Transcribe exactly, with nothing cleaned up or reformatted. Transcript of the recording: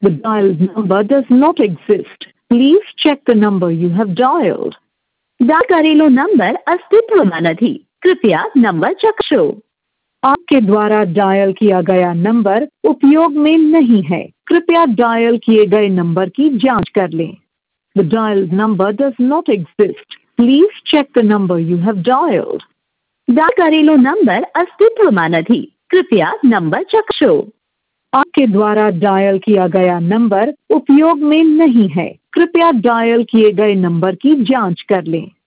The dialed number does not exist. Please check the number you have dialed. દાખલ કરેલો number અસ્તિત્વમાં નથી. कृपया नंबर चकासो. आपके द्वारा डायल किया गया नंबर उपयोग में नहीं है. कृपया डायल किए गए नंबर की जांच कर लें. The dialed number does not exist. Please check the number you have dialed. દાખલ કરેલો નંબર અસ્તિત્વમાં નથી. कृपया नंबर चकासो. आपके द्वारा डायल किया गया नंबर उपयोग में नहीं है. कृपया डायल किए गए नंबर की जांच कर लें.